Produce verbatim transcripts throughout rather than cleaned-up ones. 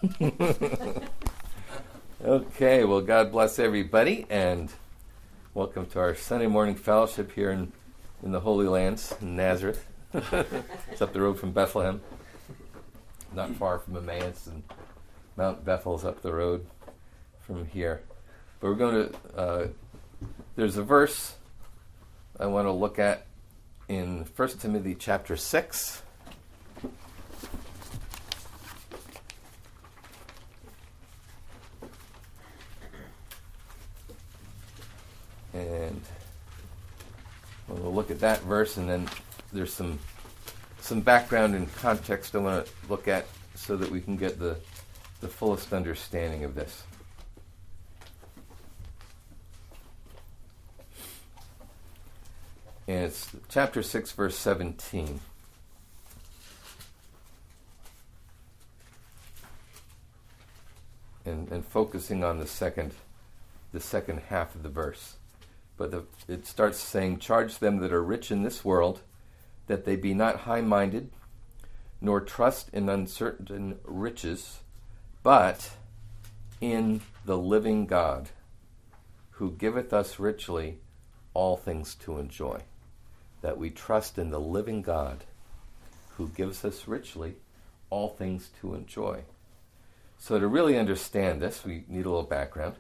Okay, well, God bless everybody, and welcome to our Sunday morning fellowship here in, in the Holy Lands, in Nazareth. It's up the road from Bethlehem, not far from Emmaus, and Mount Bethel's up the road from here. But we're going to, uh, there's a verse I want to look at in First Timothy chapter six. And we'll look at that verse, and then there's some some background and context I want to look at so that we can get the, the fullest understanding of this. And it's chapter six, verse seventeen. And, and focusing on the second the second half of the verse. But the, it starts saying, "Charge them that are rich in this world, that they be not high-minded, nor trust in uncertain riches, but in the living God, who giveth us richly all things to enjoy." That we trust in the living God, who gives us richly all things to enjoy. So to really understand this, we need a little background.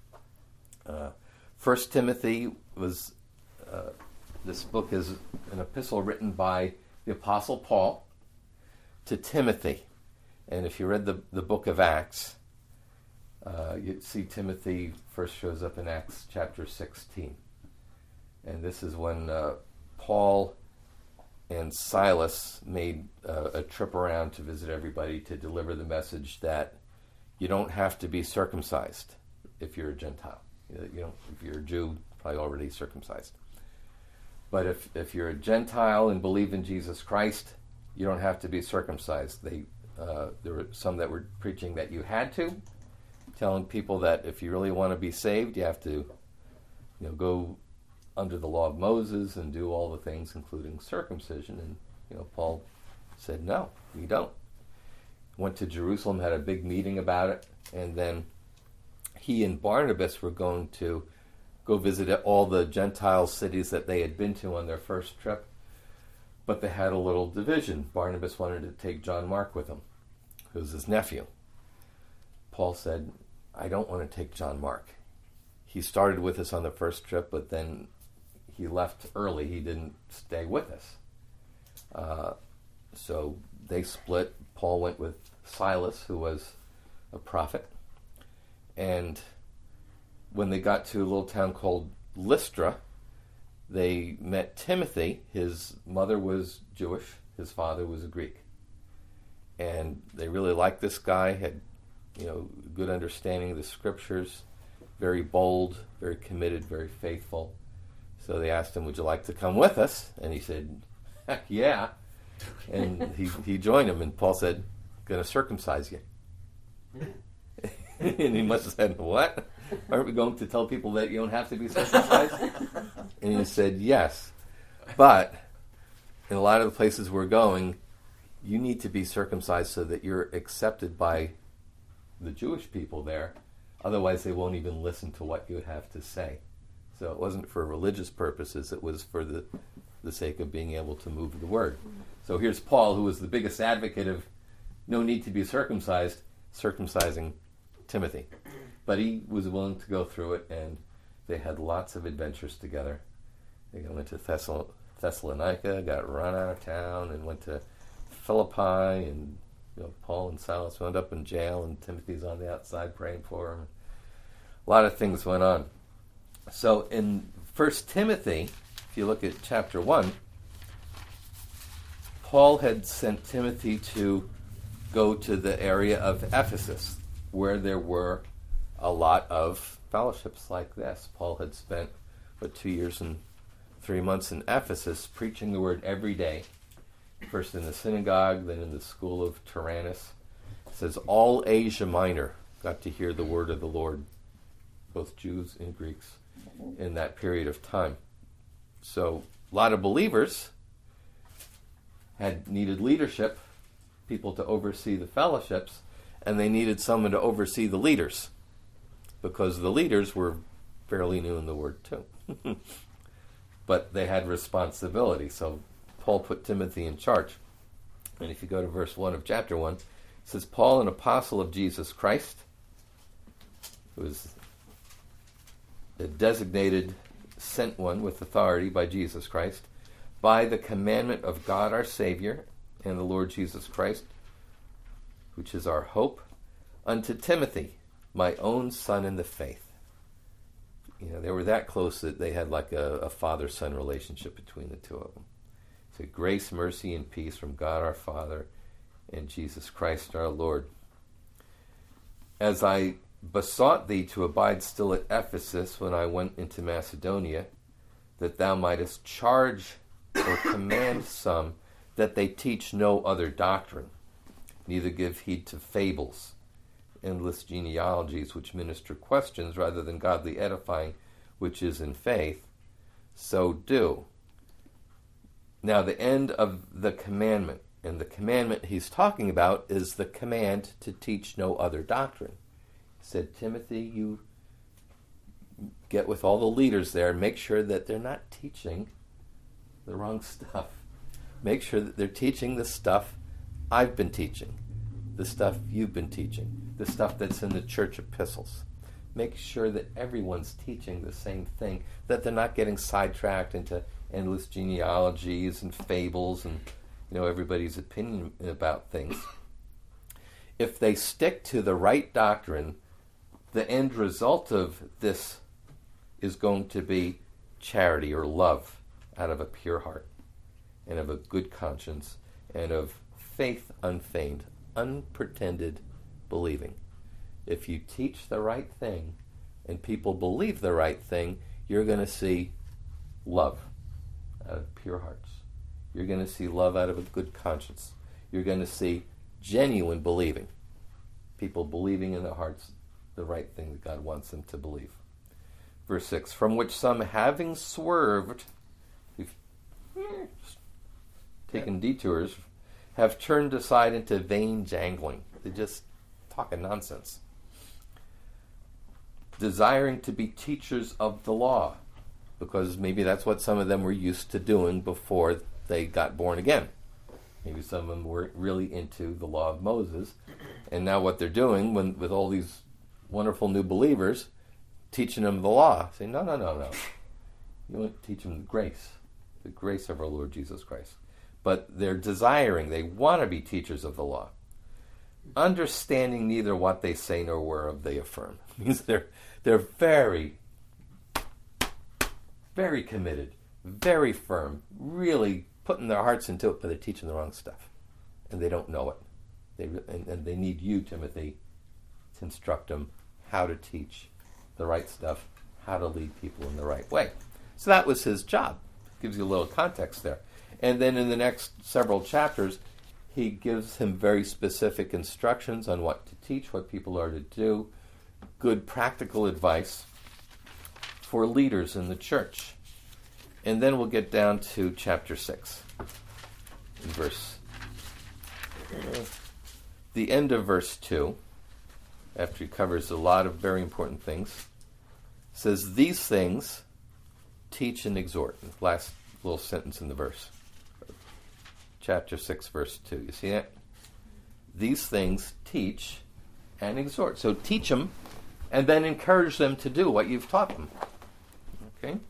Uh, First Timothy was, uh, this book is an epistle written by the Apostle Paul to Timothy. And if you read the, the book of Acts, uh, you see Timothy first shows up in Acts chapter sixteen. And this is when uh, Paul and Silas made uh, a trip around to visit everybody to deliver the message that you don't have to be circumcised if you're a Gentile. You know, if you're a Jew, probably already circumcised. But if, if you're a Gentile and believe in Jesus Christ, you don't have to be circumcised. They uh, there were some that were preaching that you had to, telling people that if you really want to be saved, you have to, you know, go under the law of Moses and do all the things, including circumcision. And you know, Paul said, "No, you don't." Went to Jerusalem, had a big meeting about it, and then he and Barnabas were going to go visit all the Gentile cities that they had been to on their first trip, but they had a little division. Barnabas wanted to take John Mark with him, who was his nephew. Paul said, "I don't want to take John Mark. He started with us on the first trip, but then he left early. He didn't stay with us." Uh, so they split. Paul went with Silas, who was a prophet. And when they got to a little town called Lystra, they met Timothy. His mother was Jewish. His father was a Greek. And they really liked this guy, had, you know, good understanding of the scriptures, very bold, very committed, very faithful. So they asked him, "Would you like to come with us?" And he said, "Heck yeah." And he, he joined him, and Paul said, "Going to circumcise you." And he must have said, "What? Aren't we going to tell people that you don't have to be circumcised?" And he said, "Yes. But in a lot of the places we're going, you need to be circumcised so that you're accepted by the Jewish people there. Otherwise, they won't even listen to what you have to say." So it wasn't for religious purposes. It was for the, the sake of being able to move the word. So here's Paul, who was the biggest advocate of no need to be circumcised, circumcising Timothy. But he was willing to go through it, and they had lots of adventures together. They went to Thessal- Thessalonica, got run out of town, and went to Philippi, and you know, Paul and Silas wound up in jail, and Timothy's on the outside praying for him. A lot of things went on. So in First Timothy, if you look at chapter one, Paul had sent Timothy to go to the area of Ephesus, where there were a lot of fellowships like this. Paul had spent, what, two years and three months in Ephesus preaching the word every day, first in the synagogue, then in the school of Tyrannus. It says all Asia Minor got to hear the word of the Lord, both Jews and Greeks, in that period of time. So a lot of believers had needed leadership, people to oversee the fellowships, and they needed someone to oversee the leaders, because the leaders were fairly new in the word too. But they had responsibility, so Paul put Timothy in charge. And if you go to verse one of chapter one, it says, Paul, an apostle of Jesus Christ, who was a designated sent one with authority by Jesus Christ, by the commandment of God our Savior and the Lord Jesus Christ, which is our hope, unto Timothy, my own son in the faith. You know, they were that close that they had like a, a father-son relationship between the two of them. So grace, mercy, and peace from God our Father and Jesus Christ our Lord. As I besought thee to abide still at Ephesus when I went into Macedonia, that thou mightest charge or command some that they teach no other doctrine, neither give heed to fables, endless genealogies which minister questions rather than godly edifying, which is in faith, so do. Now the end of the commandment, and the commandment he's talking about is the command to teach no other doctrine. He said, Timothy, you get with all the leaders there and make sure that they're not teaching the wrong stuff. Make sure that they're teaching the stuff I've been teaching, the stuff you've been teaching, the stuff that's in the church epistles. Make sure that everyone's teaching the same thing, that they're not getting sidetracked into endless genealogies and fables and, you know, everybody's opinion about things. If they stick to the right doctrine, the end result of this is going to be charity or love out of a pure heart and of a good conscience and of faith unfeigned, unpretended believing. If you teach the right thing and people believe the right thing, you're going to see love out of pure hearts. You're going to see love out of a good conscience. You're going to see genuine believing. People believing in their hearts the right thing that God wants them to believe. Verse six, from which some having swerved, we've taken detours, have turned aside into vain jangling. They're just talking nonsense. Desiring to be teachers of the law, because maybe that's what some of them were used to doing before they got born again. Maybe some of them were really into the law of Moses, and now what they're doing when with all these wonderful new believers, teaching them the law, say, no, no, no, no. You want to teach them the grace, the grace of our Lord Jesus Christ. But they're desiring, they want to be teachers of the law. Understanding neither what they say nor whereof they affirm. It means they're they're very, very committed, very firm, really putting their hearts into it, but they're teaching the wrong stuff. And they don't know it. They and, and they need you, Timothy, to instruct them how to teach the right stuff, how to lead people in the right way. So that was his job. Gives you a little context there. And then in the next several chapters, he gives him very specific instructions on what to teach, what people are to do, good practical advice for leaders in the church. And then we'll get down to chapter six, in verse, uh, the end of verse two, after he covers a lot of very important things, says, these things teach and exhort. Last little sentence in the verse. Chapter six, verse two. You see that? These things teach and exhort. So teach them and then encourage them to do what you've taught them. Okay?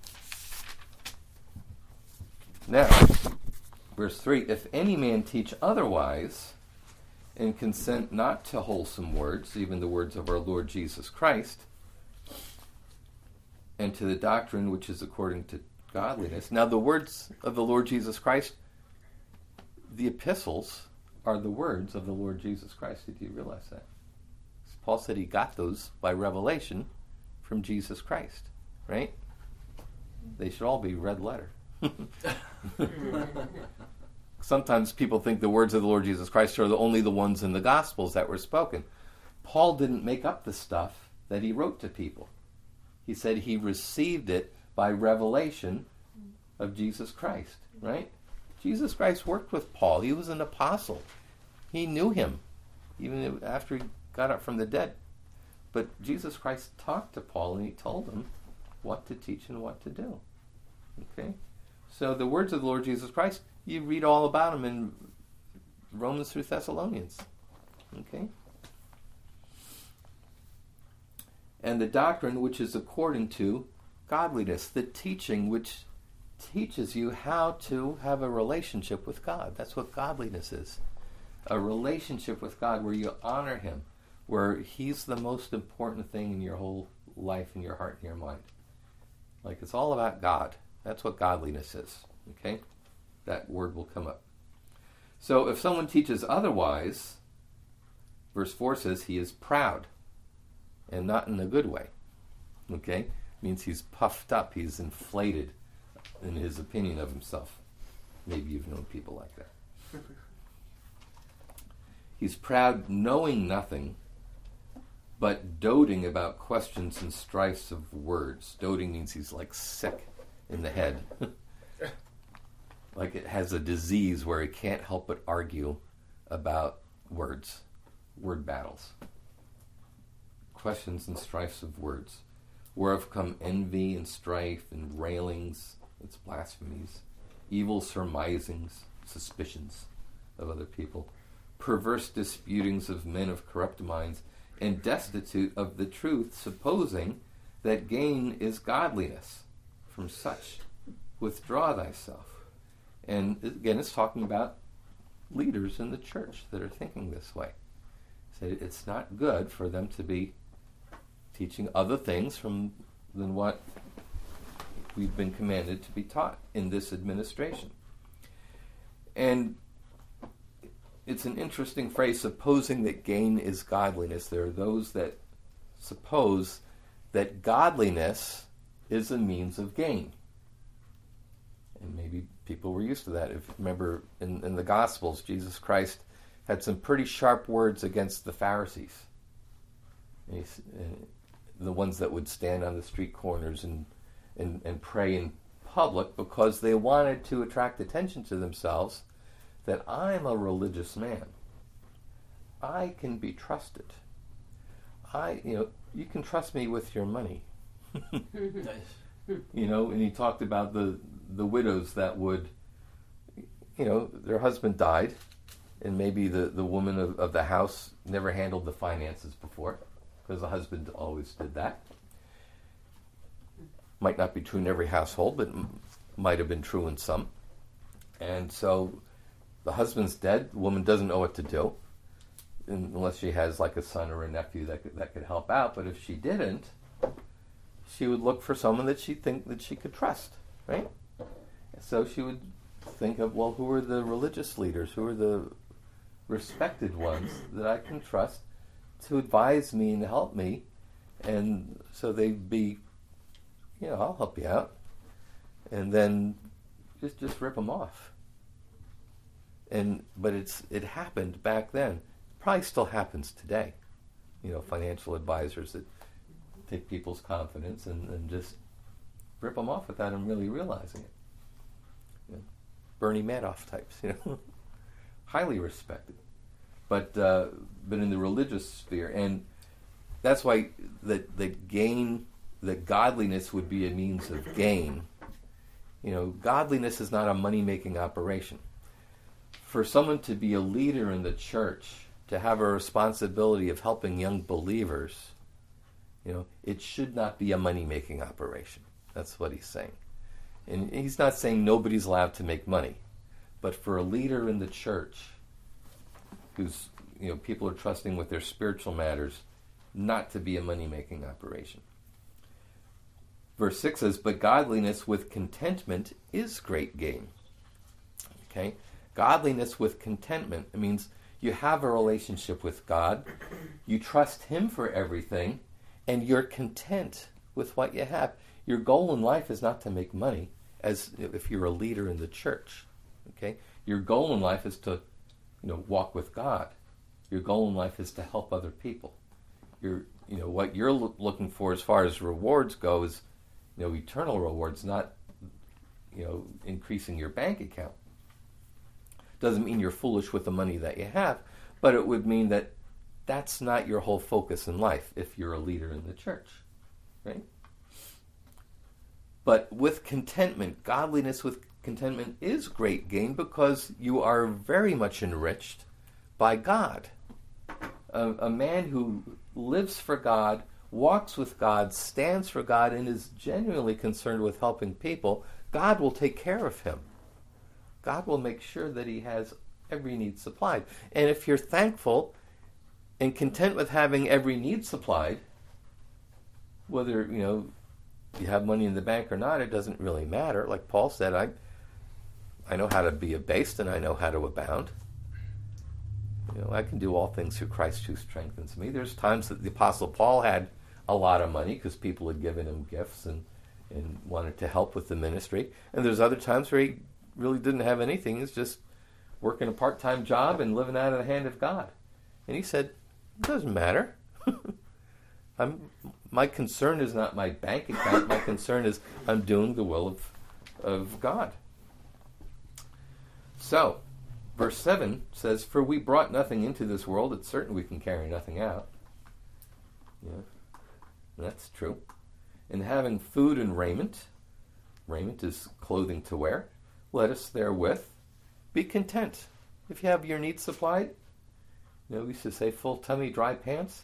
Now, verse three, if any man teach otherwise and consent not to wholesome words, even the words of our Lord Jesus Christ, and to the doctrine which is according to godliness. Now the words of the Lord Jesus Christ, the epistles are the words of the Lord Jesus Christ. Did you realize that? Paul said he got those by revelation from Jesus Christ, right? They should all be red letter. Sometimes people think the words of the Lord Jesus Christ are the only the ones in the Gospels that were spoken. Paul didn't make up the stuff that he wrote to people. He said he received it by revelation of Jesus Christ, right? Jesus Christ worked with Paul. He was an apostle. He knew him. Even after he got up from the dead. But Jesus Christ talked to Paul and he told him what to teach and what to do. Okay? So the words of the Lord Jesus Christ, you read all about them in Romans through Thessalonians. Okay? And the doctrine which is according to godliness, the teaching which teaches you how to have a relationship with God. That's what godliness is. A relationship with God where you honor Him, where He's the most important thing in your whole life, in your heart and your mind. Like, it's all about God. That's what godliness is. Okay? That word will come up. So if someone teaches otherwise, verse four says he is proud, and not in a good way. Okay? Means he's puffed up, he's inflated in his opinion of himself. Maybe you've known people like that. He's proud, knowing nothing, but doting about questions and strifes of words. Doting means he's like sick in the head. Like it has a disease where he can't help but argue about words, word battles. Questions and strifes of words, whereof come envy and strife and railings, it's blasphemies, evil surmisings, suspicions of other people, perverse disputings of men of corrupt minds, and destitute of the truth, supposing that gain is godliness. From such withdraw thyself. And again, it's talking about leaders in the church that are thinking this way. So it's not good for them to be teaching other things from than what we've been commanded to be taught in this administration. And it's an interesting phrase, supposing that gain is godliness. There are those that suppose that godliness is a means of gain. And maybe people were used to that. If you remember in, in the Gospels, Jesus Christ had some pretty sharp words against the Pharisees. And he's, uh, the ones that would stand on the street corners and, and, and pray in public because they wanted to attract attention to themselves that I'm a religious man. I can be trusted. I, you know, you can trust me with your money. You know, and he talked about the the widows that would, you know, their husband died, and maybe the, the woman of, of the house never handled the finances before, because the husband always did that. Might not be true in every household, but m- might have been true in some. And so the husband's dead, the woman doesn't know what to do, unless she has like a son or a nephew that could, that could help out. But if she didn't, she would look for someone that she think that she could trust, right? So she would think of, well, who are the religious leaders? Who are the respected ones that I can trust to advise me and help me? And so they'd be, you know, I'll help you out. And then just just rip them off. And but it's it happened back then. Probably still happens today. You know, financial advisors that take people's confidence and, and just rip them off without them really realizing it. You know, Bernie Madoff types, you know, highly respected, but uh, but in the religious sphere, and that's why that the gain, that godliness would be a means of gain. You know, godliness is not a money-making operation. For someone to be a leader in the church, to have a responsibility of helping young believers, you know, it should not be a money-making operation. That's what he's saying. And he's not saying nobody's allowed to make money. But for a leader in the church, who's, you know, people are trusting with their spiritual matters, not to be a money-making operation. Verse six says, but godliness with contentment is great gain. Okay? Godliness with contentment. It means you have a relationship with God, you trust Him for everything, and you're content with what you have. Your goal in life is not to make money, as if you're a leader in the church. Okay? Your goal in life is to, you know, walk with God. Your goal in life is to help other people. Your, you know, what you're lo- looking for as far as rewards go is, you know, eternal rewards, not, you know, increasing your bank account. Doesn't mean you're foolish with the money that you have, but it would mean that that's not your whole focus in life if you're a leader in the church, right? But with contentment, godliness with contentment is great gain because you are very much enriched by God. A, a man who lives for God, walks with God, stands for God, and is genuinely concerned with helping people, God will take care of him. God will make sure that he has every need supplied. And if you're thankful and content with having every need supplied, whether, you know, you have money in the bank or not, it doesn't really matter. Like Paul said, I I know how to be abased and I know how to abound. You know, I can do all things through Christ who strengthens me. There's times that the Apostle Paul had a lot of money because people had given him gifts and, and wanted to help with the ministry. And there's other times where he really didn't have anything. He's just working a part-time job and living out of the hand of God. And he said, it doesn't matter. I'm, my concern is not my bank account. My concern is I'm doing the will of, of God. So, verse seven says, for we brought nothing into this world. It's certain we can carry nothing out. Yeah, that's true. And having food and raiment, raiment is clothing to wear, let us therewith be content. If you have your needs supplied, you know, we used to say full tummy, dry pants.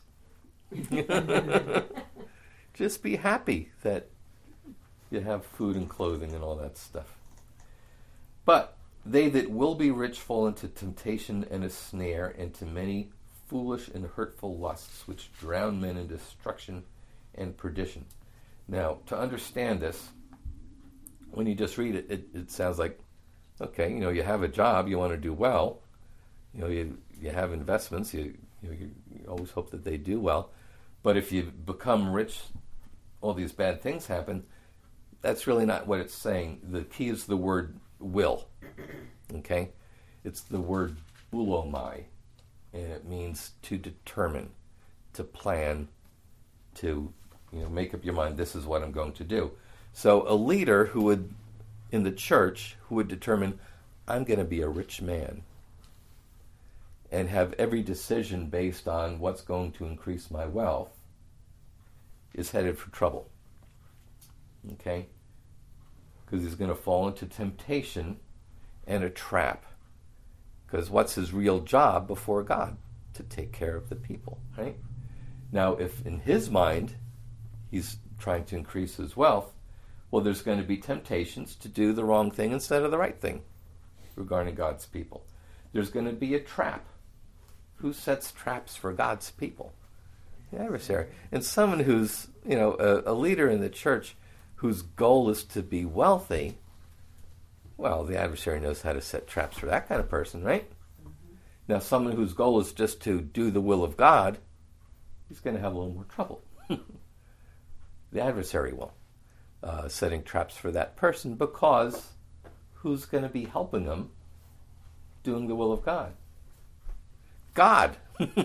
Just be happy that you have food and clothing and all that stuff. But they that will be rich fall into temptation and a snare, into many foolish and hurtful lusts, which drown men in destruction and perdition. Now, to understand this, when you just read it, it, it sounds like, okay, you know, you have a job, you want to do well, you know, you you have investments, you you, know, you, you always hope that they do well, but if you become rich, all these bad things happen. That's really not what it's saying. The key is the word will, okay? It's the word boulomai, and it means to determine, to plan, to, you know, make up your mind, this is what I'm going to do. So a leader who would, in the church, who would determine, I'm going to be a rich man, and have every decision based on what's going to increase my wealth, is headed for trouble. Okay? Because he's going to fall into temptation and a trap. Because what's his real job before God? To take care of the people, right? Now, if in his mind he's trying to increase his wealth, well, there's going to be temptations to do the wrong thing instead of the right thing regarding God's people. There's going to be a trap. Who sets traps for God's people? The adversary. And someone who's, you know, a, a leader in the church whose goal is to be wealthy, well, the adversary knows how to set traps for that kind of person, right? Mm-hmm. Now, someone whose goal is just to do the will of God, he's going to have a little more trouble. The adversary will, uh, setting traps for that person, because who's going to be helping them doing the will of God? God.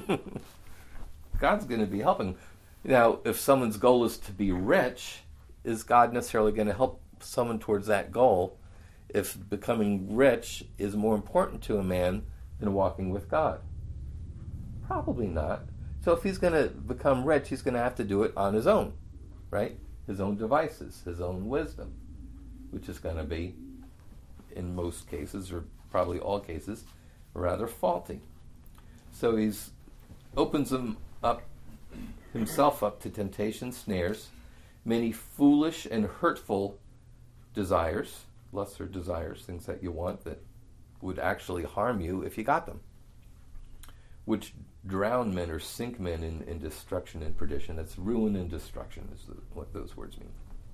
God's going to be helping. Now, if someone's goal is to be rich, is God necessarily going to help someone towards that goal if becoming rich is more important to a man than walking with God? Probably not. So if he's going to become rich, he's going to have to do it on his own, right? His own devices, his own wisdom, which is going to be, in most cases, or probably all cases, rather faulty. So he's opens him up, himself up to temptation, snares, many foolish and hurtful desires, lesser desires, things that you want that would actually harm you if you got them, which drown men or sink men in, in destruction and perdition. That's ruin and destruction is the, what those words mean.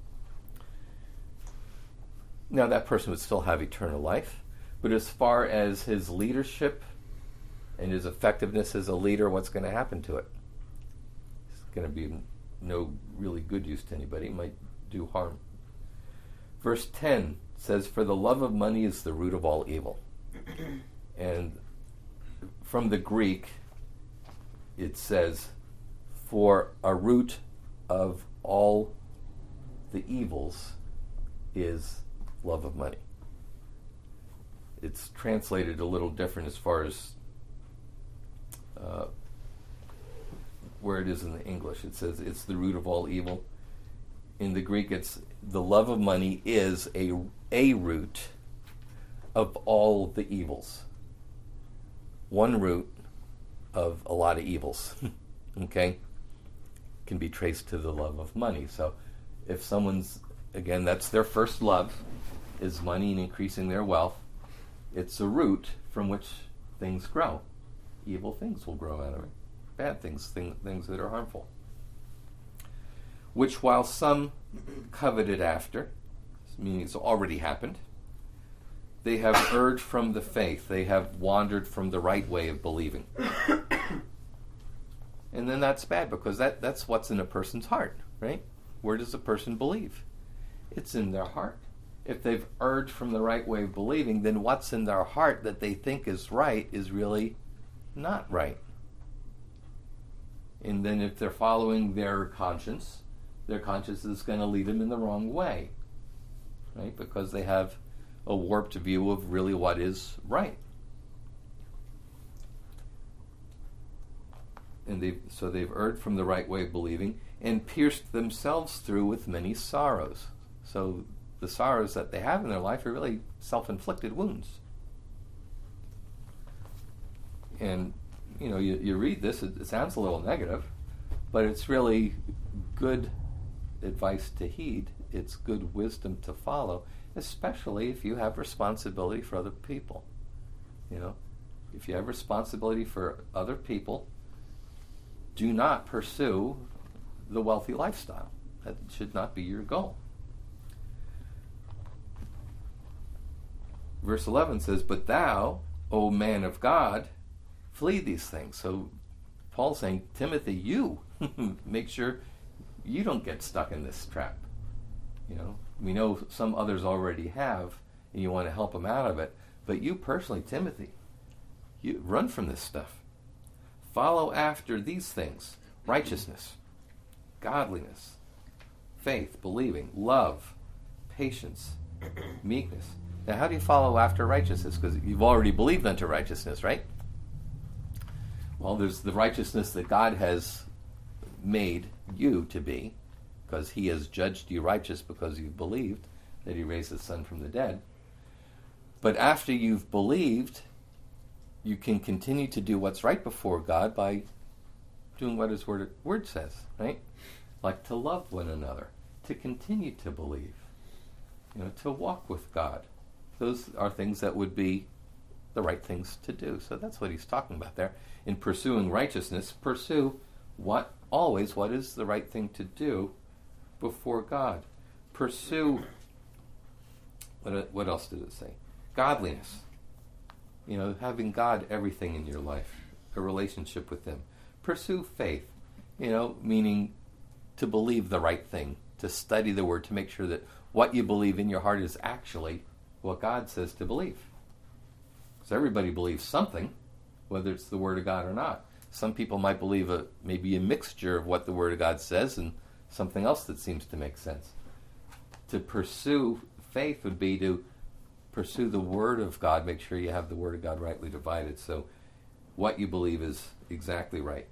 Now, that person would still have eternal life, but as far as his leadership and his effectiveness as a leader, what's going to happen to it? It's going to be no really good use to anybody. It might do harm. Verse ten says, for the love of money is the root of all evil. And from the Greek, it says, for a root of all the evils is love of money. It's translated a little different as far as Uh, where it is in the English. It says it's the root of all evil. In the Greek, it's the love of money is a, a root of all the evils. One root of a lot of evils, okay, can be traced to the love of money. So if someone's, again, that's their first love, is money and increasing their wealth, it's a root from which things grow. Evil things will grow out of it. Bad things, thing, things that are harmful. Which while some coveted after, meaning it's already happened, they have erred from the faith. They have wandered from the right way of believing. And then that's bad, because that, that's what's in a person's heart, right? Where does a person believe? It's in their heart. If they've erred from the right way of believing, then what's in their heart that they think is right is really not right. And then if they're following their conscience, their conscience is going to lead them in the wrong way, right? Because they have a warped view of really what is right. And they've, so they've erred from the right way of believing and pierced themselves through with many sorrows. So the sorrows that they have in their life are really self-inflicted wounds. And, you know, you, you read this, it, it sounds a little negative, but it's really good advice to heed. It's good wisdom to follow, especially if you have responsibility for other people. You know, if you have responsibility for other people, do not pursue the wealthy lifestyle. That should not be your goal. Verse eleven says, "But thou, O man of God, flee these things." So Paul's saying, Timothy, you make sure you don't get stuck in this trap. You know, we know some others already have, and you want to help them out of it. But you personally, Timothy, you run from this stuff. Follow after these things: righteousness, godliness, faith, believing, love, patience, meekness. Now, how do you follow after righteousness? Because you've already believed unto righteousness, right? Well, there's the righteousness that God has made you to be, because he has judged you righteous because you've believed that he raised his son from the dead. But after you've believed, you can continue to do what's right before God by doing what his word, word says, right? Like to love one another, to continue to believe, you know, to walk with God. Those are things that would be the right things to do. So that's what he's talking about there. In pursuing righteousness, pursue what always what is the right thing to do before God. Pursue, what, what else did it say? Godliness. You know, having God everything in your life, a relationship with him. Pursue faith, you know, meaning to believe the right thing, to study the word, to make sure that what you believe in your heart is actually what God says to believe. So everybody believes something, whether it's the word of God or not. Some people might believe a maybe a mixture of what the word of God says and something else that seems to make sense. To pursue faith would be to pursue the word of God, make sure you have the word of God rightly divided, so what you believe is exactly right.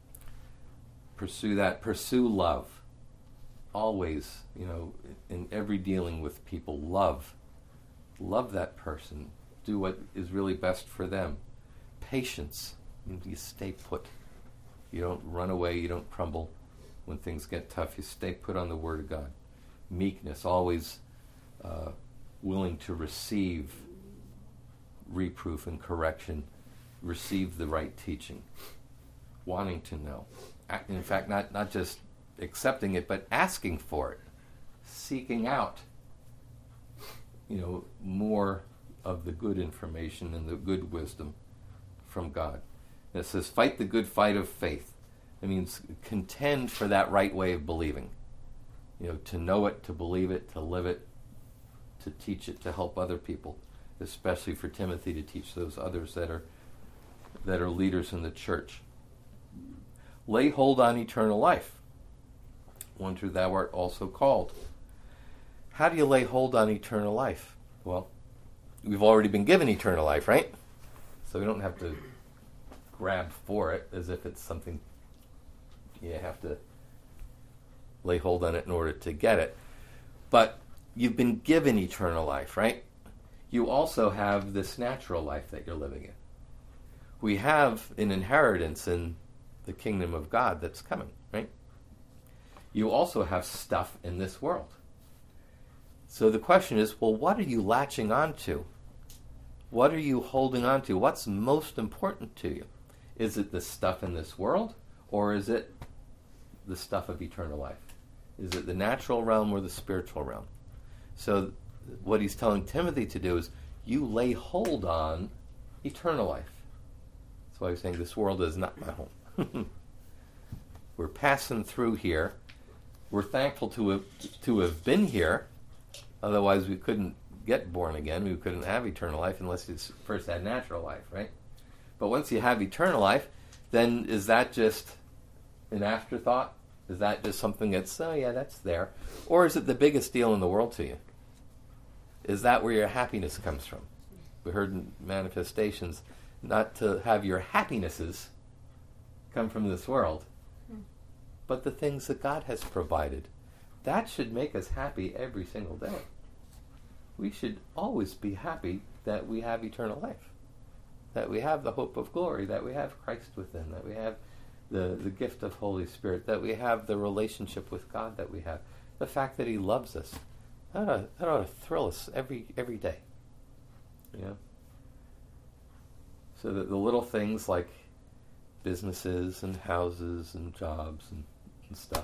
Pursue that. Pursue love. Always, you know, in every dealing with people, love. Love that person. Do what is really best for them. Patience. You stay put. You don't run away. You don't crumble when things get tough. You stay put on the Word of God. Meekness. Always uh, willing to receive reproof and correction. Receive the right teaching. Wanting to know. In fact, not, not just accepting it, but asking for it. Seeking out, you know, more of the good information and the good wisdom from God. And it says, fight the good fight of faith. It means contend for that right way of believing. You know, to know it, to believe it, to live it, to teach it, to help other people, especially for Timothy to teach those others that are that are leaders in the church. Lay hold on eternal life, one who thou art also called. How do you lay hold on eternal life? Well, we've already been given eternal life, right? So we don't have to grab for it as if it's something You have to lay hold on it in order to get it. But you've been given eternal life, right? You also have this natural life that you're living in. We have an inheritance in the kingdom of God that's coming, right? You also have stuff in this world. So the question is, well, what are you latching on to? What are you holding on to? What's most important to you? Is it the stuff in this world, or is it the stuff of eternal life? Is it the natural realm or the spiritual realm? So what he's telling Timothy to do is, you lay hold on eternal life. That's why he's saying this world is not my home. We're passing through here. We're thankful to have, to have been here. Otherwise we couldn't get born again. We couldn't have eternal life unless you first had natural life, right? But once you have eternal life, then is that just an afterthought? Is that just something that's, oh yeah, that's there? Or is it the biggest deal in the world to you? Is that where your happiness comes from? We heard in manifestations, not to have your happinesses come from this world, but the things that God has provided. That should make us happy every single day. We should always be happy that we have eternal life, that we have the hope of glory, that we have Christ within, that we have the, the gift of Holy Spirit, that we have the relationship with God that we have, the fact that He loves us. That ought, that ought to thrill us every every day. You know? So that the little things like businesses and houses and jobs and, and stuff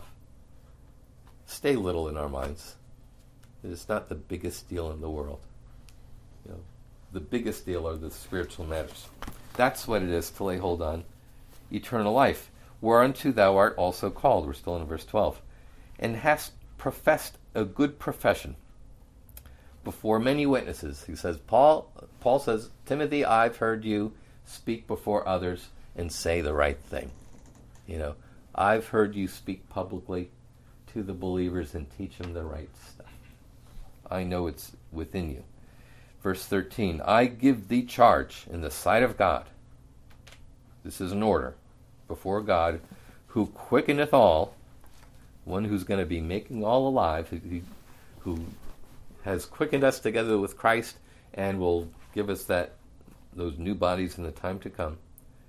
stay little in our minds. It's not the biggest deal in the world. You know, the biggest deal are the spiritual matters. That's what it is to lay hold on eternal life, whereunto thou art also called. We're still in verse twelve. And hast professed a good profession before many witnesses. He says, Paul, Paul says, Timothy, I've heard you speak before others and say the right thing. You know, I've heard you speak publicly to the believers and teach them the right stuff. I know it's within you. Verse thirteen, I give thee charge in the sight of God. This is an order before God, who quickeneth all, one who's going to be making all alive, who, who has quickened us together with Christ and will give us that those new bodies in the time to come.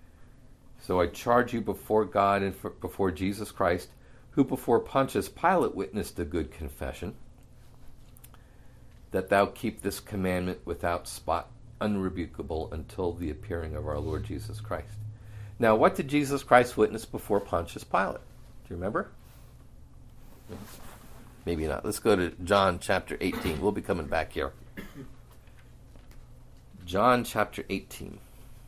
So I charge you before God and for, before Jesus Christ, who before Pontius Pilate witnessed a good confession, that thou keep this commandment without spot, unrebukable, until the appearing of our Lord Jesus Christ. Now, what did Jesus Christ witness before Pontius Pilate? Do you remember? Maybe not. Let's go to John chapter eighteen. We'll be coming back here. John chapter eighteen.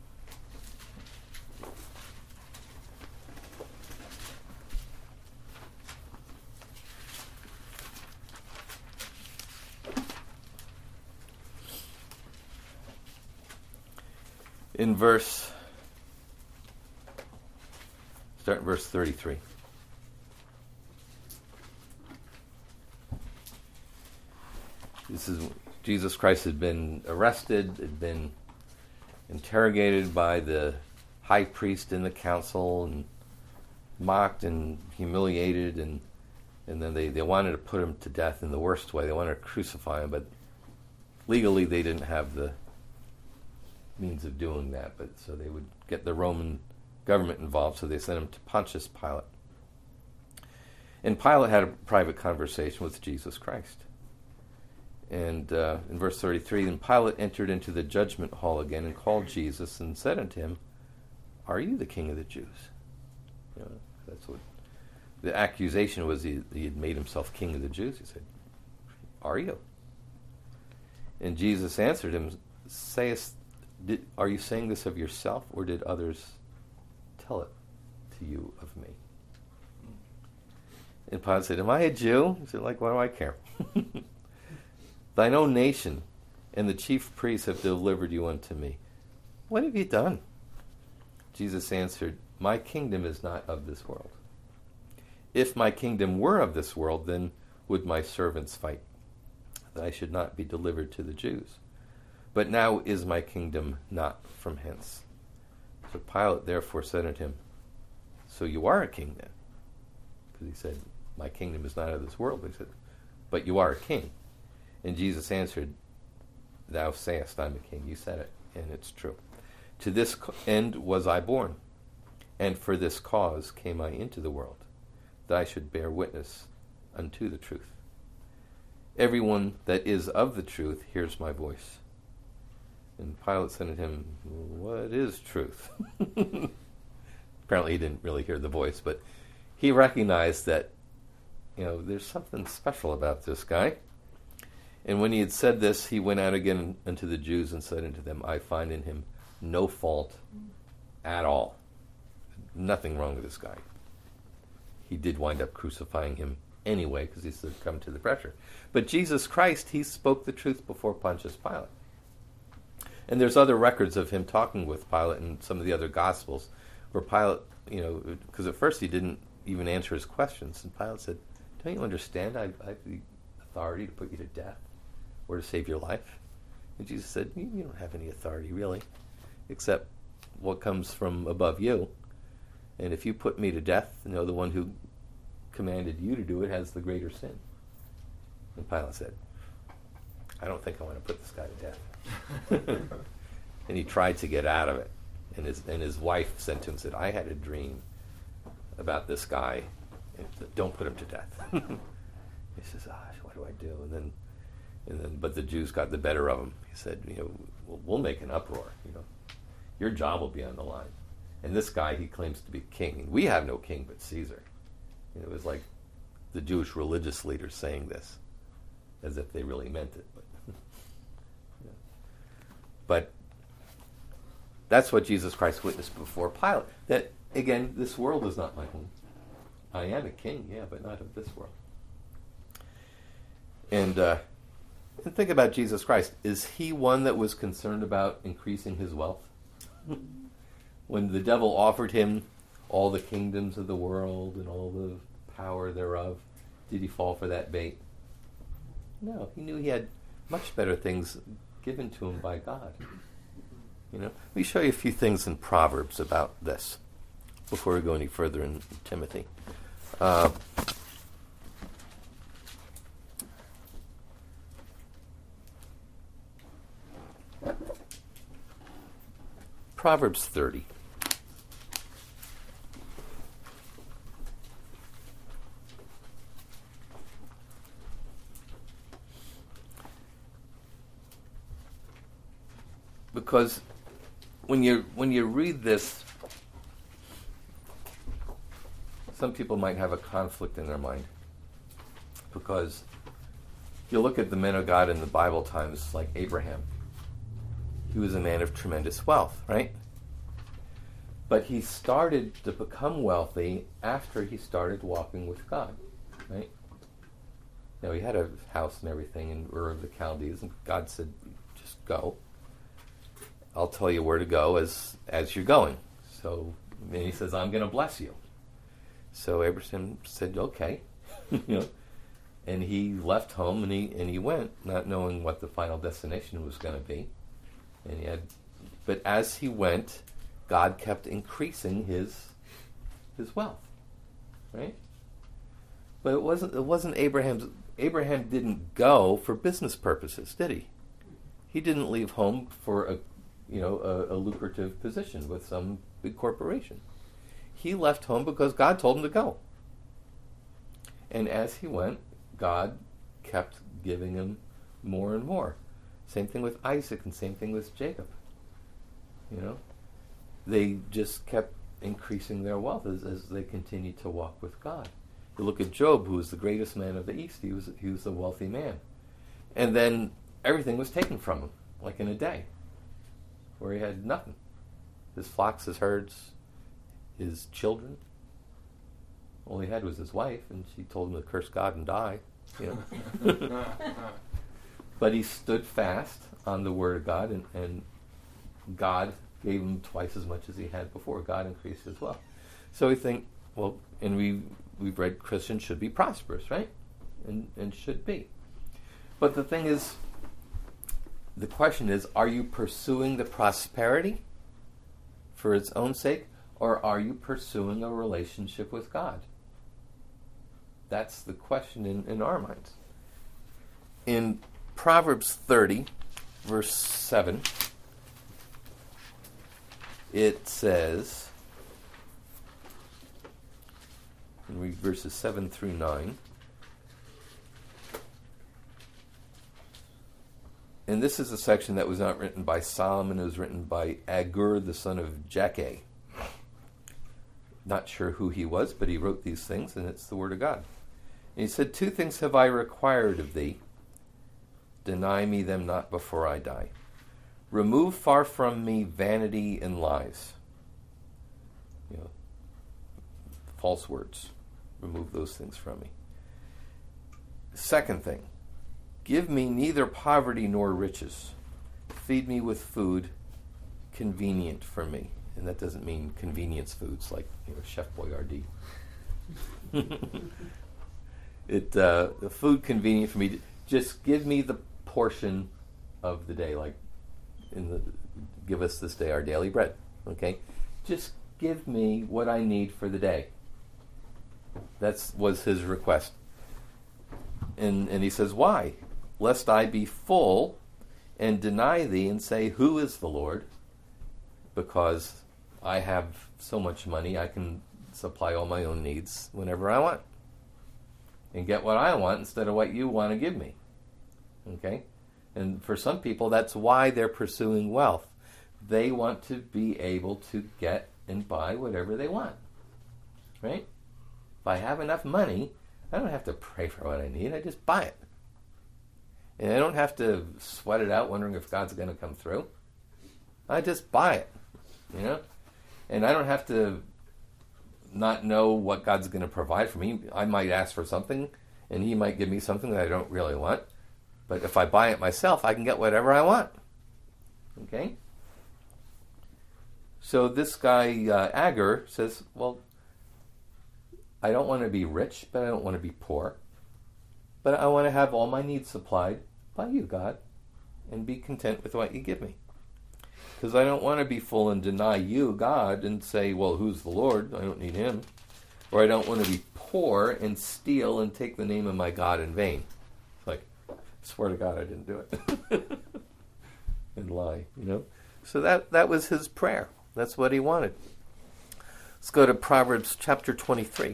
In verse, start in verse thirty-three. This is, Jesus Christ had been arrested, had been interrogated by the high priest in the council, and mocked and humiliated, and and then they, they wanted to put him to death in the worst way. They wanted to crucify him, but legally they didn't have the means of doing that, but so they would get the Roman government involved, so they sent him to Pontius Pilate. And Pilate had a private conversation with Jesus Christ. And uh, in verse thirty-three, then Pilate entered into the judgment hall again and called Jesus and said unto him, are you the king of the Jews? You know, that's what the accusation was. He, he had made himself king of the Jews. He said, are you? And Jesus answered him, sayest Did, are you saying this of yourself, or did others tell it to you of me? And Pilate said, am I a Jew? He said, like, why do I care? Thine own nation and the chief priests have delivered you unto me. What have you done? Jesus answered, my kingdom is not of this world. If my kingdom were of this world, then would my servants fight, that I should not be delivered to the Jews. But now is my kingdom not from hence. So Pilate therefore said unto him, so you are a king then? because he said, my kingdom is not of this world. But he said, but you are a king. And Jesus answered, thou sayest I'm a king. You said it, and it's true. To this end was I born, and for this cause came I into the world, that I should bear witness unto the truth. Everyone that is of the truth hears my voice. And Pilate said to him, what is truth? Apparently he didn't really hear the voice, but he recognized that, you know, there's something special about this guy. And when he had said this, he went out again unto the Jews and said unto them, I find in him no fault at all. Nothing wrong with this guy. He did wind up crucifying him anyway because he succumbed to the pressure. But Jesus Christ, he spoke the truth before Pontius Pilate. And there's other records of him talking with Pilate in some of the other Gospels where Pilate, you know, because at first he didn't even answer his questions. And Pilate said, don't you understand? I, I have the authority to put you to death or to save your life. And Jesus said, you, you don't have any authority really, except what comes from above you. And if you put me to death, you know, the one who commanded you to do it has the greater sin. And Pilate said, I don't think I want to put this guy to death. And he tried to get out of it. And his and his wife sent him and said, I had a dream about this guy. And don't put him to death. He says, ah, what do I do? And then, and then, but the Jews got the better of him. He said, you know, we'll, we'll make an uproar. You know, your job will be on the line. And this guy, he claims to be king. And we have no king but Caesar. And it was like the Jewish religious leaders saying this, as if they really meant it. But, yeah. But that's what Jesus Christ witnessed before Pilate. That, again, this world is not my home. I am a king, yeah, but not of this world. And, uh, and think about Jesus Christ. Is he one that was concerned about increasing his wealth? When the devil offered him all the kingdoms of the world and all the power thereof, did he fall for that bait? No, he knew he had much better things given to him by God. You know, let me show you a few things in Proverbs about this before we go any further in Timothy. Uh, Proverbs thirty. Because when you when you read this, some people might have a conflict in their mind. Because you look at the men of God in the Bible times, like Abraham. He was a man of tremendous wealth, right? But he started to become wealthy after he started walking with God, right? Now, he had a house and everything in Ur of the Chaldees, and God said, just go. I'll tell you where to go as as you're going. So, and he says, I'm going to bless you. So Abraham said, okay. you know, and he left home and he and he went, not knowing what the final destination was going to be. And he had, but as he went, God kept increasing his his wealth, right? But it wasn't it wasn't Abraham's. Abraham didn't go for business purposes, did he? He didn't leave home for a you know a, a lucrative position with some big corporation. He left home because God told him to go. And as he went, God kept giving him more and more. Same thing with Isaac and same thing with Jacob. You know, they just kept increasing their wealth as, as they continued to walk with God. You look at Job, who was the greatest man of the East. He was he was a wealthy man. And then everything was taken from him, like in a day, where he had nothing. His flocks, his herds, his children. All he had was his wife, and she told him to curse God and die. You know? But he stood fast on the Word of God, and, and God gave him twice as much as he had before. God increased his wealth. So we think, well, and we, we've read Christians should be prosperous, right? And, and should be. But the thing is, the question is, are you pursuing the prosperity for its own sake, or are you pursuing a relationship with God? that's the question in, in our minds. In Proverbs thirty, verse seven, it says, and read verses seven through nine. And this is a section that was not written by Solomon. It was written by Agur, the son of Jakeh. Not sure who he was, but he wrote these things, and it's the word of God. And he said, "Two things have I required of thee. Deny me them not before I die. Remove far from me vanity and lies." You know, false words. Remove those things from me. Second thing, give me neither poverty nor riches. Feed me with food convenient for me. And that doesn't mean convenience foods like, you know, Chef Boyardee. it uh, the food convenient for me. Just give me the portion of the day, like in the give us this day our daily bread. Okay, just give me what I need for the day. That was his request. And and he says, "Why? Lest I be full and deny thee and say, who is the Lord? Because I have so much money, I can supply all my own needs whenever I want. And get what I want instead of what you want to give me." Okay? And for some people, that's why they're pursuing wealth. They want to be able to get and buy whatever they want. Right? If I have enough money, I don't have to pray for what I need. I just buy it. And I don't have to sweat it out wondering if God's going to come through. I just buy it, you know? And I don't have to not know what God's going to provide for me. I might ask for something, and he might give me something that I don't really want. But if I buy it myself, I can get whatever I want. Okay? So this guy, uh, Agur, says, well, I don't want to be rich, but I don't want to be poor. But I want to have all my needs supplied by you, God, and be content with what you give me. Because I don't want to be full and deny you, God, and say, well, who's the Lord? I don't need him. Or I don't want to be poor and steal and take the name of my God in vain. It's like, I swear to God I didn't do it. And lie, you know. So that, that was his prayer. That's what he wanted. Let's go to Proverbs chapter twenty-three.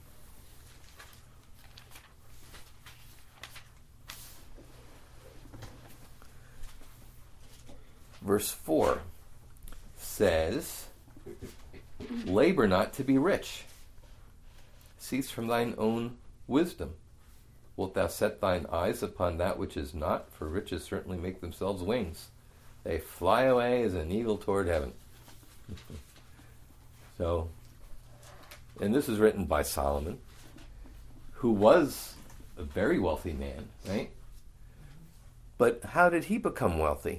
Verse four says, labor not to be rich. Cease from thine own wisdom. Wilt thou set thine eyes upon that which is not? For riches certainly make themselves wings. They fly away as an eagle toward heaven. So, and this is written by Solomon, who was a very wealthy man, right? But how did he become wealthy?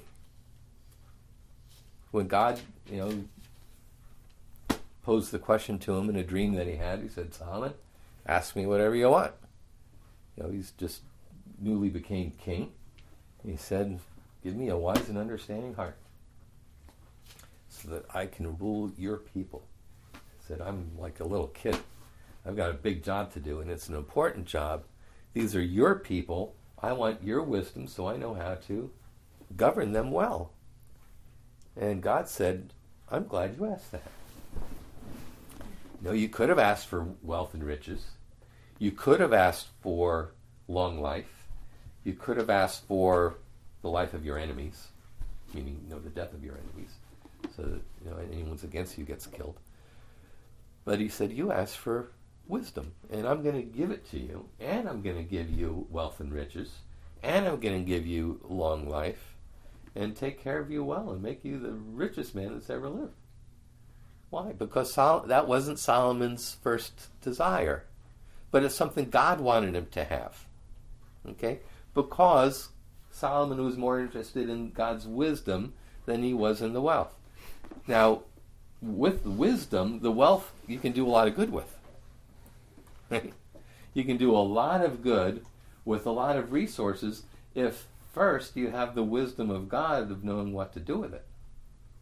When God, you know, posed the question to him in a dream that he had, he said, Solomon, ask me whatever you want. You know, he's just newly became king. He said, give me a wise and understanding heart so that I can rule your people. He said, I'm like a little kid. I've got a big job to do, and it's an important job. These are your people. I want your wisdom so I know how to govern them well. And God said, I'm glad you asked that. No, you could have asked for wealth and riches. You could have asked for long life. You could have asked for the life of your enemies, meaning, you know, the death of your enemies, so that, you know, anyone's against you gets killed. But he said, you asked for wisdom, and I'm going to give it to you, and I'm going to give you wealth and riches, and I'm going to give you long life, and take care of you well, and make you the richest man that's ever lived. Why? Because Sol- that wasn't Solomon's first desire, but it's something God wanted him to have. Okay? Because Solomon was more interested in God's wisdom than he was in the wealth. Now, with wisdom, the wealth you can do a lot of good with. Right? You can do a lot of good with a lot of resources if first you have the wisdom of God of knowing what to do with it.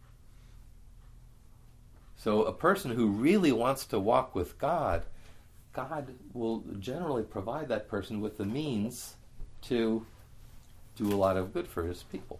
So a person who really wants to walk with God, God will generally provide that person with the means to do a lot of good for his people.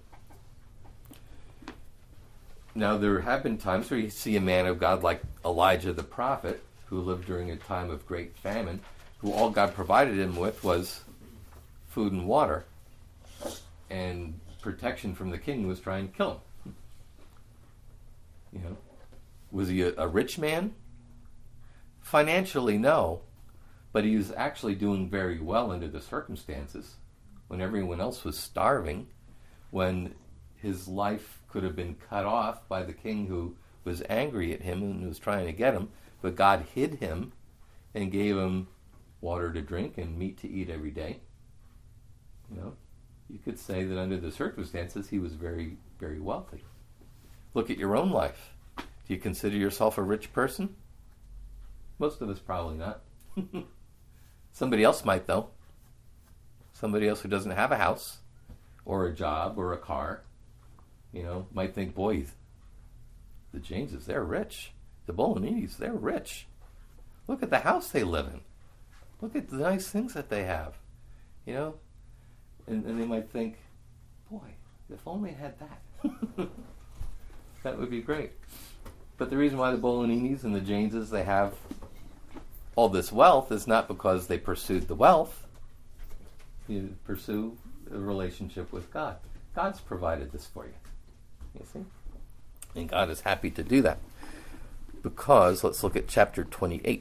Now, there have been times where you see a man of God like Elijah the prophet, who lived during a time of great famine, who all God provided him with was food and water, and protection from the king who was trying to kill him. You know, was he a, a rich man? Financially, no, but he was actually doing very well under the circumstances, when everyone else was starving, when his life could have been cut off by the king who was angry at him and was trying to get him, but God hid him and gave him water to drink and meat to eat every day. You know, you could say that under the circumstances he was very, very wealthy. Look at your own life. Do you consider yourself a rich person? Most of us probably not. Somebody else might, though. Somebody else who doesn't have a house or a job or a car, you know, might think, boy, the Jameses, they're rich. The Bolognese, they're rich. Look at the house they live in. Look at the nice things that they have. You know? And, and they might think, boy, if only I had that. That would be great. But the reason why the Bolognese and the Jameses, they have all this wealth is not because they pursued the wealth. You pursue a relationship with God. God's provided this for you. You see? And God is happy to do that. Because, let's look at chapter twenty-eight.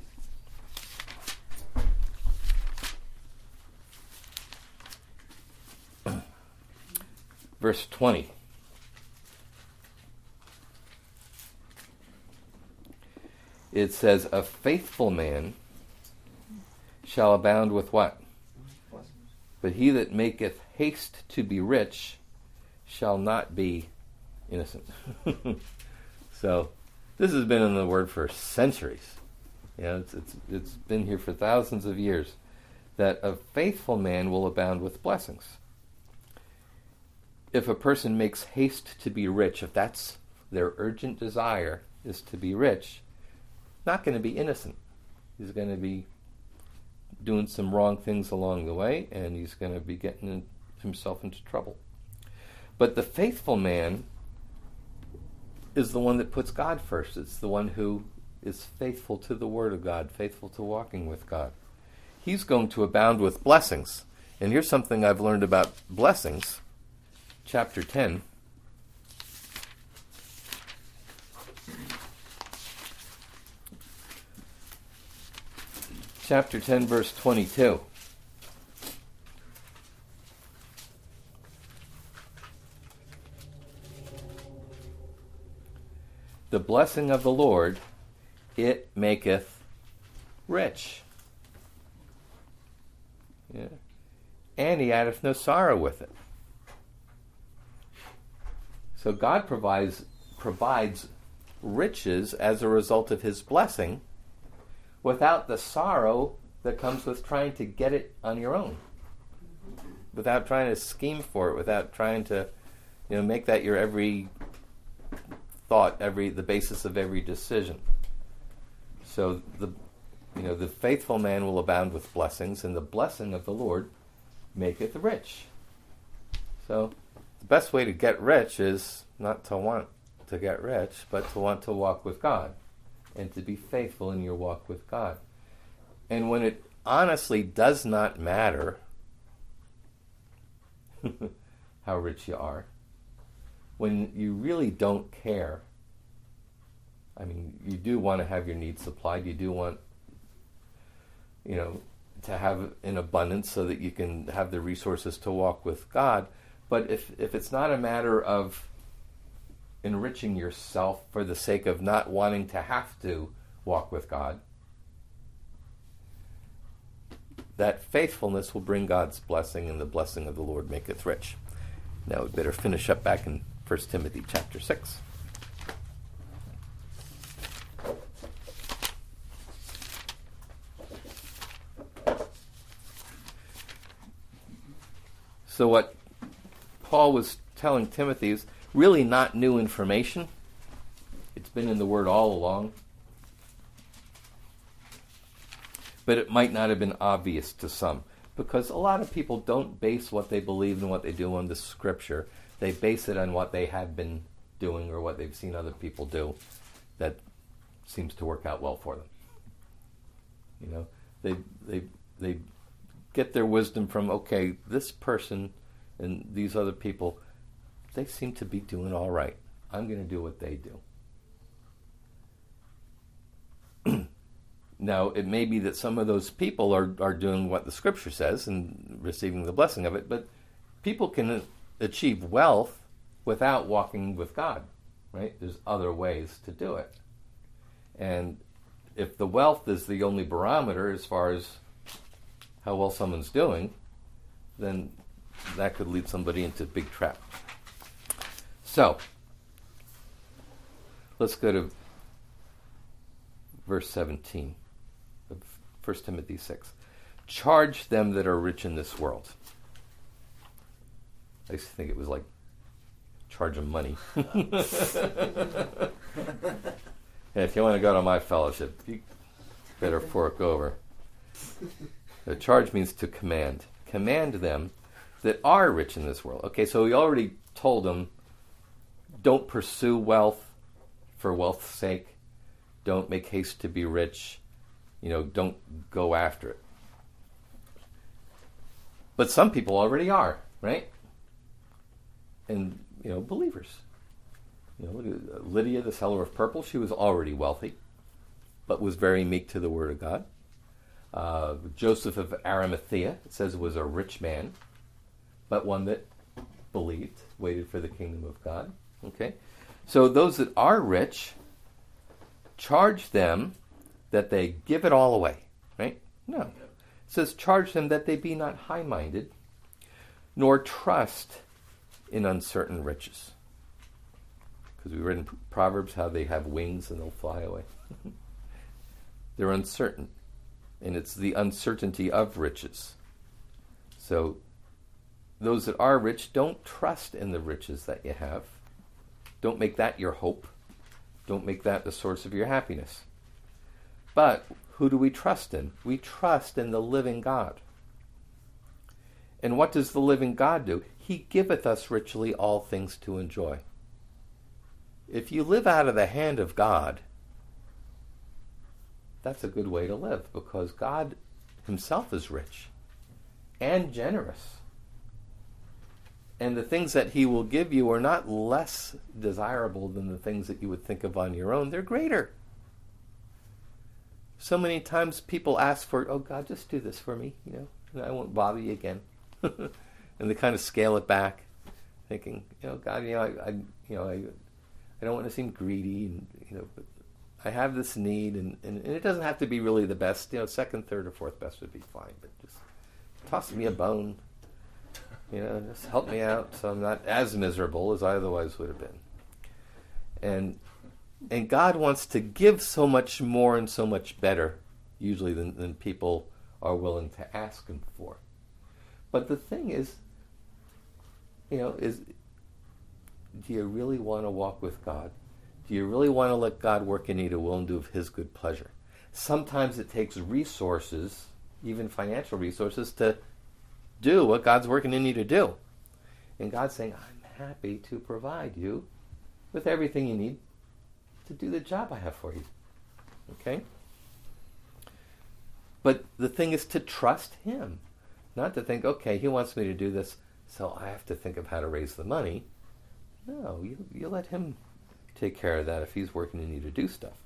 Verse twenty. It says, a faithful man shall abound with what? But he that maketh haste to be rich shall not be innocent. So, this has been in the Word for centuries. You know, it's, it's it's been here for thousands of years. That a faithful man will abound with blessings. If a person makes haste to be rich, if that's their urgent desire is to be rich, not going to be innocent. He's going to be doing some wrong things along the way, and he's going to be getting in, himself into trouble. But the faithful man is the one that puts God first. It's the one who is faithful to the Word of God, faithful to walking with God. He's going to abound with blessings. And here's something I've learned about blessings. Chapter ten. Chapter ten, verse twenty-two. The blessing of the Lord, it maketh rich. Yeah. And he addeth no sorrow with it. So God provides provides riches as a result of his blessing, without the sorrow that comes with trying to get it on your own. Without trying to scheme for it, without trying to, you know, make that your every thought, every the basis of every decision. So the you know, the faithful man will abound with blessings, and the blessing of the Lord maketh rich. So the best way to get rich is not to want to get rich, but to want to walk with God and to be faithful in your walk with God. And when it honestly does not matter how rich you are, when you really don't care, I mean, you do want to have your needs supplied, you do want, you know, to have an abundance so that you can have the resources to walk with God. But if, if it's not a matter of enriching yourself for the sake of not wanting to have to walk with God, that faithfulness will bring God's blessing, and the blessing of the Lord maketh rich. Now we better finish up back in First Timothy chapter six. So what Paul was telling Timothy is really not new information. It's been in the Word all along. but it might not have been obvious to some, because a lot of people don't base what they believe and what they do on the Scripture. They base it on what they have been doing or what they've seen other people do that seems to work out well for them. You know, they they they get their wisdom from, okay, this person and these other people, they seem to be doing all right. I'm going to do what they do. Now, it may be that some of those people are, are doing what the Scripture says and receiving the blessing of it, but people can achieve wealth without walking with God, right? There's other ways to do it. And if the wealth is the only barometer as far as how well someone's doing, then that could lead somebody into a big trap. So, let's go to verse seventeen of First Timothy six. Charge them that are rich in this world. I used to think it was like charge them money. And if you want to go to my fellowship, you better fork over. The charge means to command. Command them that are rich in this world. Okay, so we already told them, don't pursue wealth for wealth's sake. Don't make haste to be rich. You know, don't go after it. But some people already are, right? And, you know, believers. You know, look at Lydia, the seller of purple. She was already wealthy, but was very meek to the word of God. Uh, Joseph of Arimathea, it says, was a rich man, but one that believed, waited for the kingdom of God. Okay? So those that are rich, charge them that they give it all away, right? No. It says, charge them that they be not high-minded, nor trust in uncertain riches. Because we read in Proverbs how they have wings and they'll fly away. They're uncertain. And it's the uncertainty of riches. So those that are rich, don't trust in the riches that you have. Don't make that your hope. Don't make that the source of your happiness. But who do we trust in? We trust in the living God. And what does the living God do? He giveth us richly all things to enjoy. If you live out of the hand of God, that's a good way to live, because God himself is rich and generous. And the things that he will give you are not less desirable than the things that you would think of on your own. They're greater. So many times people ask for, oh, God, just do this for me, you know, and I won't bother you again. And they kind of scale it back, thinking, you know, God, you know, I, I you know, I, I don't want to seem greedy, and you know, but I have this need, and, and, and it doesn't have to be really the best. You know, second, third, or fourth best would be fine, but just toss me a bone. You know, just help me out so I'm not as miserable as I otherwise would have been. And and God wants to give so much more and so much better, usually, than, than people are willing to ask him for. But the thing is, you know, is do you really want to walk with God? Do you really want to let God work in you to will and do of his good pleasure? Sometimes it takes resources, even financial resources, to do what God's working in you to do. And God's saying, I'm happy to provide you with everything you need to do the job I have for you. Okay? But the thing is to trust him. Not to think, okay, he wants me to do this, so I have to think of how to raise the money. No, you, you let him take care of that if he's working in you to do stuff.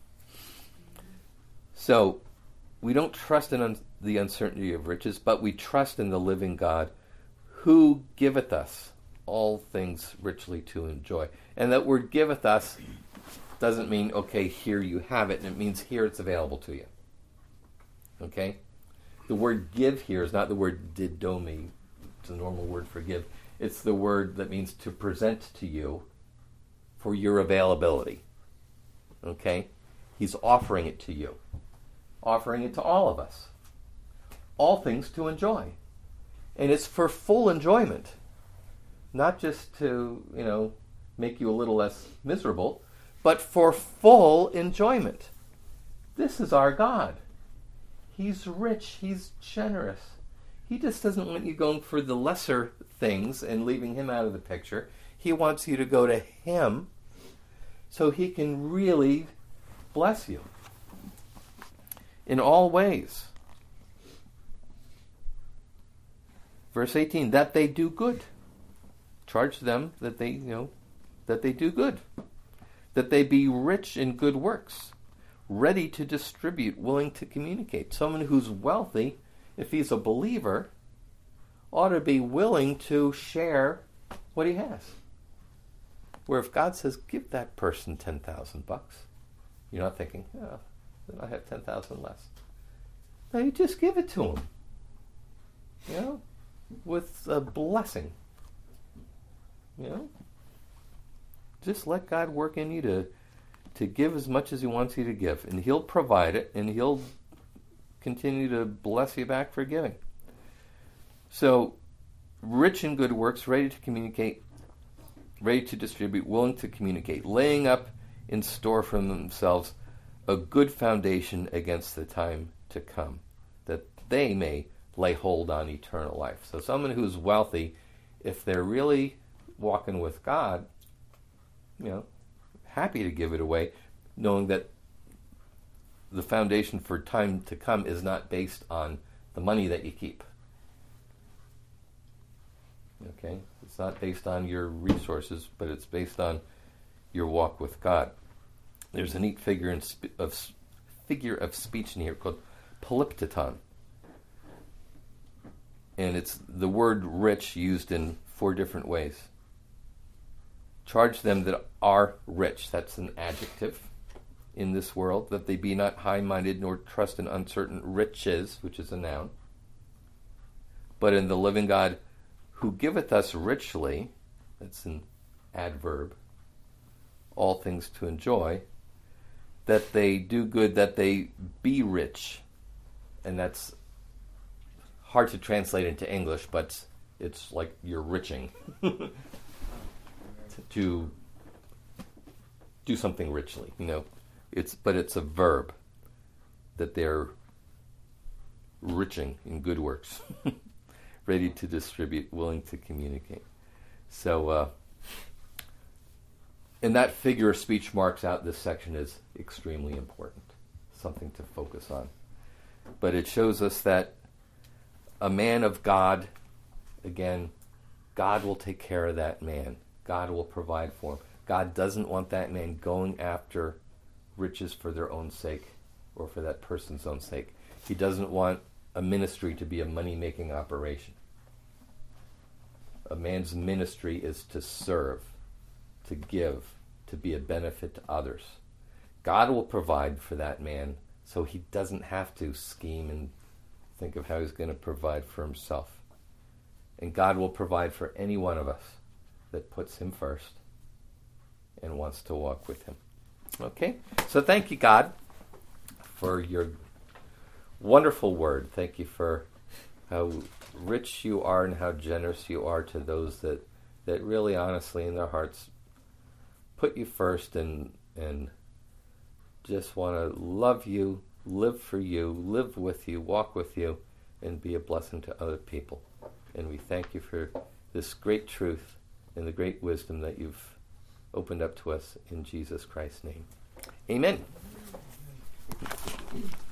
So, we don't trust in un- the uncertainty of riches, but we trust in the living God who giveth us all things richly to enjoy. And that word giveth us doesn't mean, okay, here you have it, and it means here it's available to you. Okay? The word give here is not the word didomi. It's a normal word for give. It's the word that means to present to you for your availability. Okay? He's offering it to you. Offering it to all of us. All things to enjoy. And it's for full enjoyment. Not just to, you know, make you a little less miserable, but for full enjoyment. This is our God. He's rich. He's generous. He just doesn't want you going for the lesser things and leaving him out of the picture. He wants you to go to him so he can really bless you in all ways. Verse eighteen, that they do good. Charge them that they, you know, that they do good. That they be rich in good works, ready to distribute, willing to communicate. Someone who's wealthy, if he's a believer, ought to be willing to share what he has. Where if God says, give that person ten thousand bucks, you're not thinking, oh, then I have ten thousand less. No, you just give it to him. You know, with a blessing. You know, just let God work in you to to give as much as he wants you to give, and he'll provide it, and he'll continue to bless you back for giving. So, rich in good works, ready to communicate, ready to distribute, willing to communicate, laying up in store for themselves a good foundation against the time to come, that they may lay hold on eternal life. So someone who's wealthy, if they're really walking with God, you know, happy to give it away, knowing that the foundation for time to come is not based on the money that you keep. Okay? It's not based on your resources, but it's based on your walk with God. There's a neat figure in sp- of figure of speech in here called polyptoton. And it's the word rich used in four different ways. Charge them that are rich. That's an adjective in this world. That they be not high-minded nor trust in uncertain riches, which is a noun. But in the living God who giveth us richly, that's an adverb, all things to enjoy, that they do good, that they be rich. And that's hard to translate into English, but it's like you're riching. To do something richly, you know. It's but it's a verb, that they're riching in good works, ready to distribute, willing to communicate. So, uh, and that figure of speech marks out this section as extremely important, something to focus on. But it shows us that a man of God, again, God will take care of that man. God will provide for him. God doesn't want that man going after riches for their own sake or for that person's own sake. He doesn't want a ministry to be a money-making operation. A man's ministry is to serve, to give, to be a benefit to others. God will provide for that man so he doesn't have to scheme and think of how he's going to provide for himself. And God will provide for any one of us that puts him first and wants to walk with him. Okay? So thank you, God, for your wonderful word. Thank you for how rich you are and how generous you are to those that, that really honestly in their hearts put you first and and just want to love you, live for you, live with you, walk with you, and be a blessing to other people. And we thank you for this great truth and the great wisdom that you've opened up to us in Jesus Christ's name. Amen.